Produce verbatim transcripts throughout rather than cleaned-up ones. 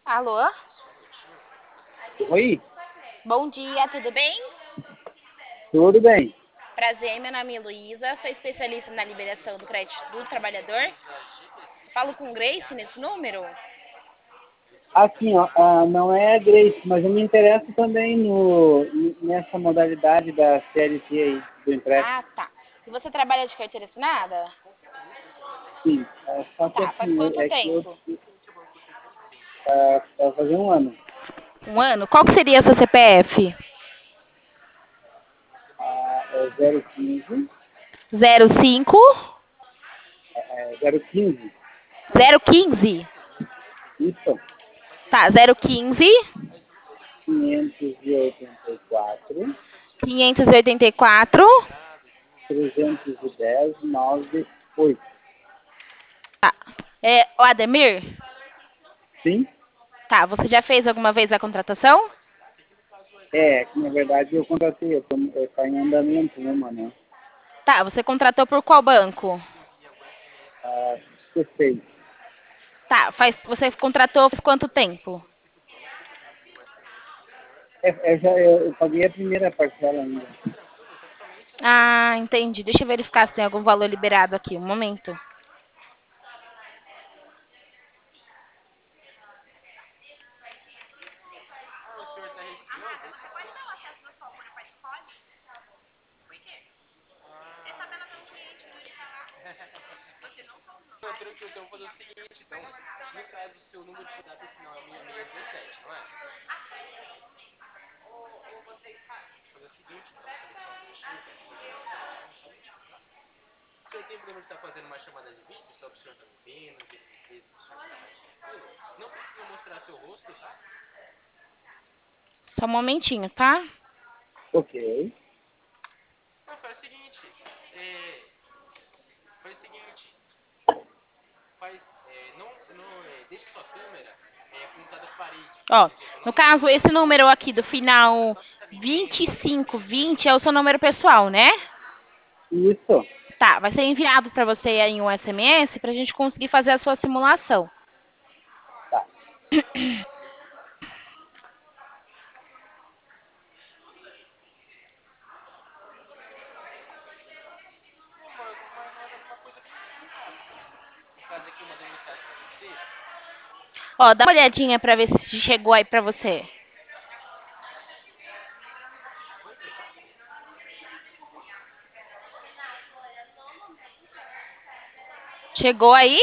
Alô? Oi, Bom dia, tudo bem? tudo bem? Prazer, meu nome é Luísa, sou especialista na liberação do crédito do trabalhador. Falo com Grace nesse número? Assim, ó, ah, não é Grace, mas eu me interesso também no, nessa modalidade da C L T aí, do empréstimo. Ah, tá. E você trabalha de carteira assinada? Sim, ah, só que Tá, faz assim, quanto é que eu tempo? ah, vai fazer um ano. Um ano? Qual que seria seu C P F? Ah, é zero quinze, Zero cinco é, zero quinze, zero quinze. isso, Tá, zero quinze quinhentos e oitenta e quatro, quinhentos e oitenta e quatro. trezentos e dez, nove, oito. Tá. É o Ademir? Sim? Tá, você já fez alguma vez a contratação? É, que na verdade eu contratei, eu tô, eu tá em andamento uma, né? Tá, você contratou por qual banco? Ah, C seis. Tá, faz, você contratou faz quanto tempo? É, é, já, eu, eu paguei a primeira parcela ainda. Ah, entendi. Deixa eu verificar se tem algum valor liberado aqui. Um momento. Só um momentinho, tá? Ok. Ó, no caso, esse número aqui do final vinte e cinco vinte é o seu número pessoal, né? Isso. Tá, vai ser enviado para você aí um S M S para a gente conseguir fazer a sua simulação. Tá. Ó, dá uma olhadinha para ver se chegou aí para você. Chegou aí?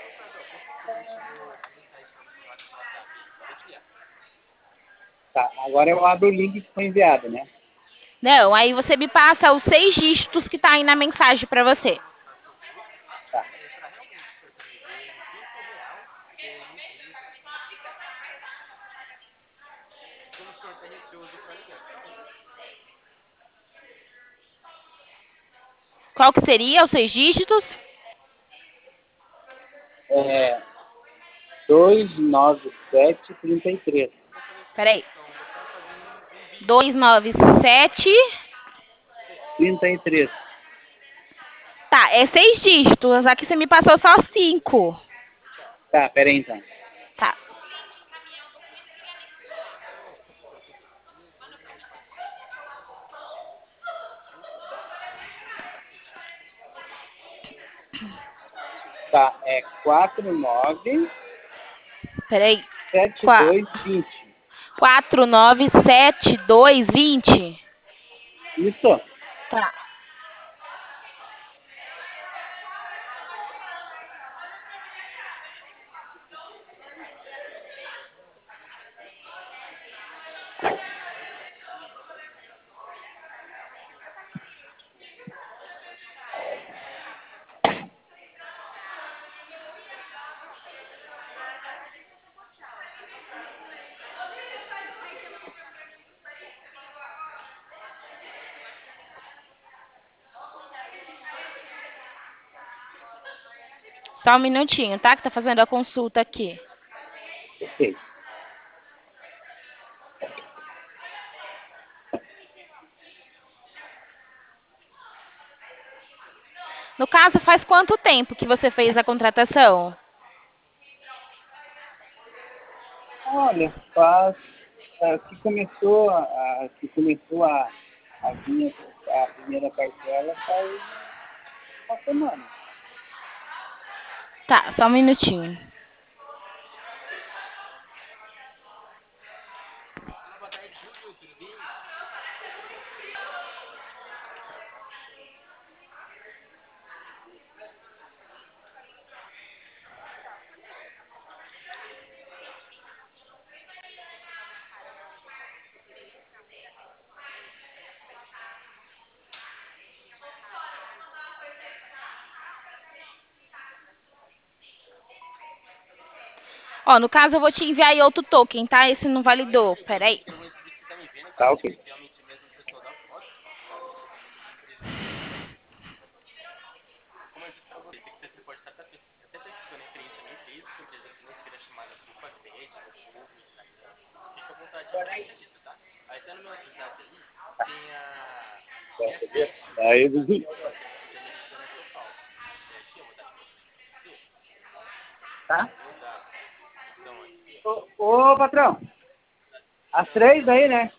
Tá. Agora eu abro o link que foi enviado, né? Não, aí você me passa os seis dígitos que tá aí na mensagem para você. Tá. Qual que seria os seis dígitos? É dois nove sete trinta e três. Peraí. dois nove sete. Trinta e três. Tá, é seis dígitos. Aqui você me passou só cinco. Tá, pera aí então. Tá. Tá, é quatro nove Peraí. sete Qua- dois vinte. quatro nove sete dois vinte. Isso? Tá. Só um minutinho, tá? Que tá fazendo a consulta aqui. Ok. No caso, faz quanto tempo que você fez a contratação? Olha, faz é, que começou a, a- que começou a, a vir a primeira parcela faz uma semana. Tá, só um minutinho. Ó, no caso eu vou te enviar aí outro token, tá? Esse não validou. Pera aí. Tá, ok. Aí, tá? Ô, ô, patrão, as três aí, né?